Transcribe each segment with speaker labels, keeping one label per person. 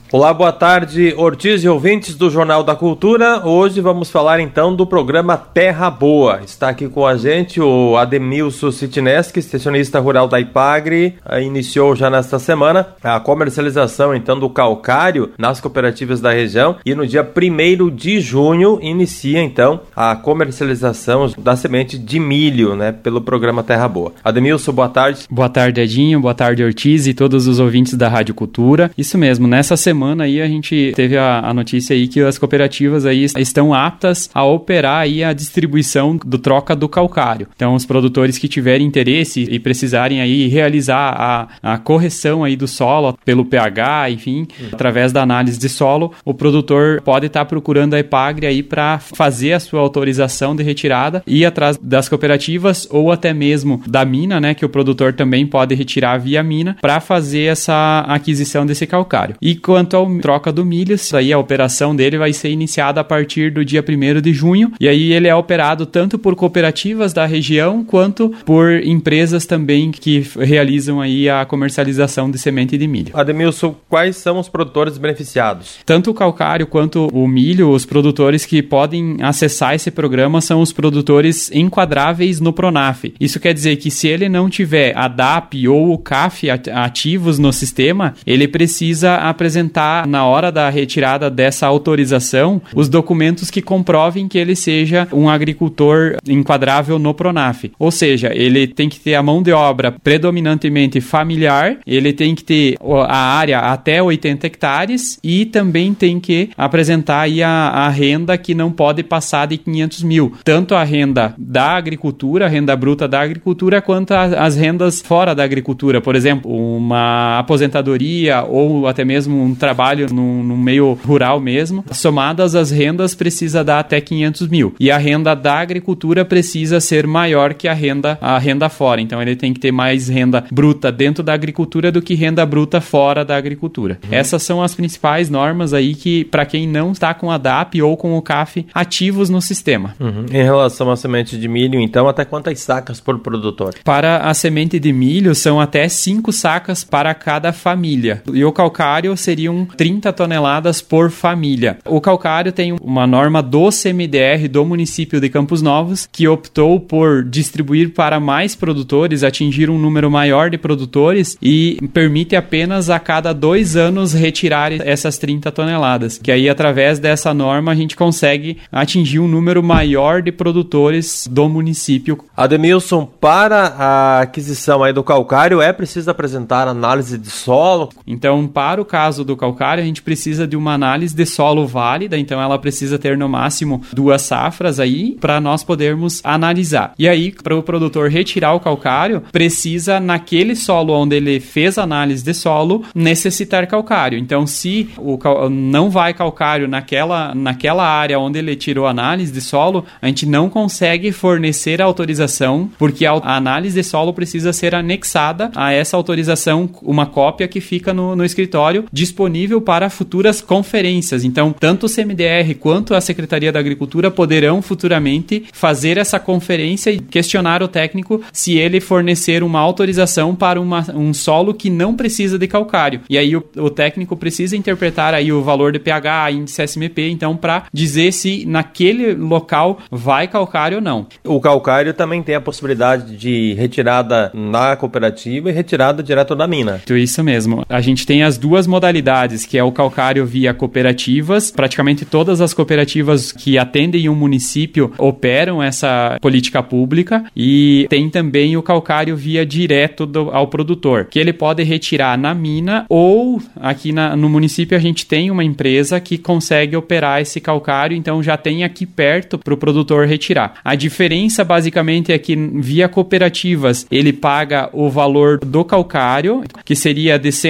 Speaker 1: Olá, boa tarde, Ortiz e ouvintes do Jornal da Cultura. Hoje vamos falar então do programa Terra Boa. Está aqui com a gente o Ademilson Sitineski, extensionista rural da Ipagre. Iniciou já nesta semana a comercialização então do calcário nas cooperativas da região e no dia 1º de junho inicia então a comercialização da semente de milho, né, pelo programa Terra Boa. Ademilson, boa tarde.
Speaker 2: Boa tarde, Edinho. Boa tarde, Ortiz e todos os ouvintes da Rádio Cultura. Isso mesmo, nessa semana aí a gente teve a notícia aí que as cooperativas aí estão aptas a operar aí a distribuição do troca do calcário. Então, os produtores que tiverem interesse e precisarem aí realizar a correção aí do solo pelo pH, enfim, através da análise de solo, o produtor pode estar procurando a Ipagre aí para fazer a sua autorização de retirada e ir atrás das cooperativas ou até mesmo da mina, né, que o produtor também pode retirar via mina para fazer essa aquisição desse calcário. E quanto ao troca do milho, aí a operação dele vai ser iniciada a partir do dia 1º de junho, e aí ele é operado tanto por cooperativas da região quanto por empresas também que realizam aí a comercialização de semente de milho.
Speaker 1: Ademilson, quais são os produtores beneficiados?
Speaker 2: Tanto o calcário quanto o milho, os produtores que podem acessar esse programa são os produtores enquadráveis no Pronaf. Isso quer dizer que se ele não tiver a DAP ou o CAF ativos no sistema, ele precisa apresentar na hora da retirada dessa autorização os documentos que comprovem que ele seja um agricultor enquadrável no Pronaf. Ou seja, ele tem que ter a mão de obra predominantemente familiar, ele tem que ter a área até 80 hectares e também tem que apresentar aí a renda que não pode passar de 500 mil. Tanto a renda da agricultura, a renda bruta da agricultura, quanto as rendas fora da agricultura. Por exemplo, uma aposentadoria ou até mesmo um trabalho no meio rural mesmo, somadas as rendas precisa dar até 500 mil. E a renda da agricultura precisa ser maior que a renda fora. Então ele tem que ter mais renda bruta dentro da agricultura do que renda bruta fora da agricultura. Essas são as principais normas aí que, para quem não está com a DAP ou com o CAF ativos no sistema.
Speaker 1: Em relação à semente de milho, então, até quantas sacas por produtor?
Speaker 2: Para a semente de milho, são até 5 sacas para cada família. E o calcário seriam 30 toneladas por família. O calcário tem uma norma do CMDR do município de Campos Novos, que optou por distribuir para mais produtores, atingir um número maior de produtores e permite apenas a cada 2 anos retirar essas 30 toneladas. Que aí, através dessa norma, a gente consegue atingir um número maior de produtores do município.
Speaker 1: Ademilson, para a aquisição aí do calcário, é preciso apresentar análise de solo?
Speaker 2: Então, para o caso do calcário, a gente precisa de uma análise de solo válida, então ela precisa ter no máximo 2 safras aí para nós podermos analisar. E aí, para o produtor retirar o calcário, precisa naquele solo onde ele fez análise de solo, necessitar calcário. Então, se não vai calcário naquela área onde ele tirou a análise de solo, a gente não consegue fornecer a autorização, porque a análise de solo precisa ser anexada a essa autorização, uma cópia que fica no escritório disponível para futuras conferências. Então, tanto o CMDR quanto a Secretaria da Agricultura poderão futuramente fazer essa conferência e questionar o técnico se ele fornecer uma autorização para um solo que não precisa de calcário. E aí o técnico precisa interpretar aí o valor de pH, índice SMP, então, para dizer se naquele local vai calcário ou não.
Speaker 1: O calcário também tem a possibilidade de retirada na cooperativa e retirada direto da mina.
Speaker 2: Isso mesmo. A gente tem as 2 modalidades, que é o calcário via cooperativas. Praticamente todas as cooperativas que atendem um município operam essa política pública, e tem também o calcário via direto ao produtor, que ele pode retirar na mina ou aqui no município a gente tem uma empresa que consegue operar esse calcário, então já tem aqui perto para o produtor retirar. A diferença basicamente é que via cooperativas ele paga o valor do calcário, que seria de R$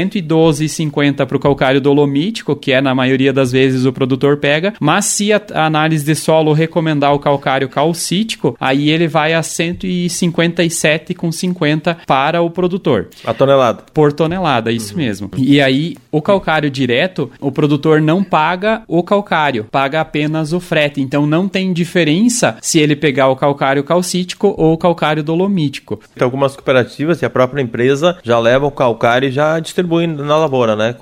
Speaker 2: 112,50 para o calcário dolomítico, que é na maioria das vezes o produtor pega, mas se a análise de solo recomendar o calcário calcítico, aí ele vai a R$ 157,50 para o produtor.
Speaker 1: A tonelada?
Speaker 2: Por tonelada, isso mesmo. E aí, o calcário direto, o produtor não paga o calcário, paga apenas o frete. Então, não tem diferença se ele pegar o calcário calcítico ou o calcário dolomítico.
Speaker 1: Tem algumas cooperativas e a própria empresa já leva o calcário e já distribui na lavoura, né? Com um caminhão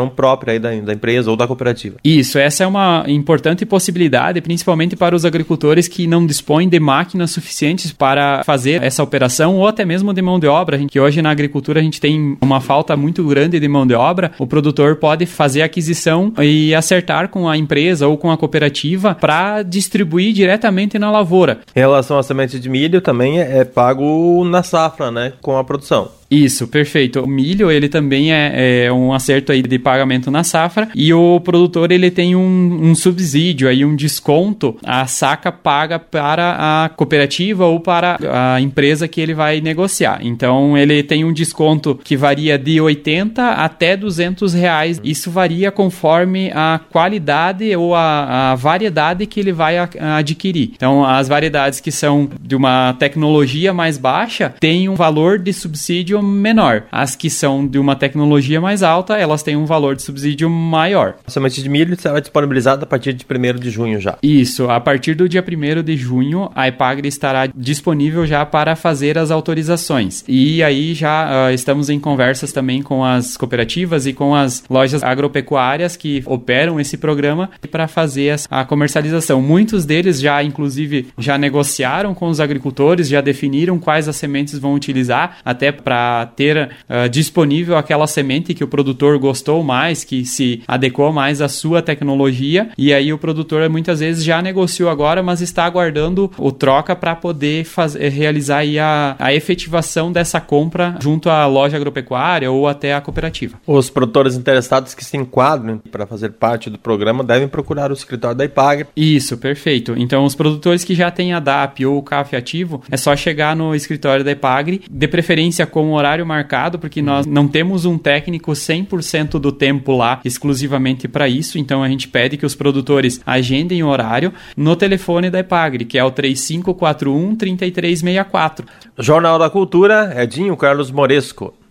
Speaker 1: produção própria aí da empresa ou da cooperativa.
Speaker 2: Isso, essa é uma importante possibilidade, principalmente para os agricultores que não dispõem de máquinas suficientes para fazer essa operação ou até mesmo de mão de obra, que hoje na agricultura a gente tem uma falta muito grande de mão de obra. O produtor pode fazer a aquisição e acertar com a empresa ou com a cooperativa para distribuir diretamente na lavoura.
Speaker 1: Em relação à semente de milho, também é pago na safra, né, com a produção.
Speaker 2: Isso, perfeito. O milho, ele também é um acerto aí de pagamento na safra e o produtor, ele tem um subsídio, aí um desconto, a saca paga para a cooperativa ou para a empresa que ele vai negociar. Então, ele tem um desconto que varia de R$80 até R$200. Isso varia conforme a qualidade ou a variedade que ele vai adquirir. Então, as variedades que são de uma tecnologia mais baixa têm um valor de subsídio menor. As que são de uma tecnologia mais alta, elas têm um valor de subsídio maior.
Speaker 1: A semente de milho será disponibilizada a partir de 1º de junho já.
Speaker 2: Isso, a partir do dia 1º de junho, a EPAGRE estará disponível já para fazer as autorizações. E aí já estamos em conversas também com as cooperativas e com as lojas agropecuárias que operam esse programa para fazer a comercialização. Muitos deles já, inclusive, já negociaram com os agricultores, já definiram quais as sementes vão utilizar, até para ter disponível aquela semente que o produtor gostou mais, que se adequou mais à sua tecnologia, e aí o produtor muitas vezes já negociou agora, mas está aguardando o troca para poder realizar aí a efetivação dessa compra junto à loja agropecuária ou até à cooperativa.
Speaker 1: Os produtores interessados que se enquadram para fazer parte do programa devem procurar o escritório da EPAGRE.
Speaker 2: Isso, perfeito. Então, os produtores que já têm a DAP ou o CAF ativo, é só chegar no escritório da EPAGRE, de preferência com horário marcado, porque nós não temos um técnico 100% do tempo lá exclusivamente para isso, então a gente pede que os produtores agendem o horário no telefone da EPAGRE, que é o 3541-3364.
Speaker 1: Jornal da Cultura, Edinho Carlos Moresco.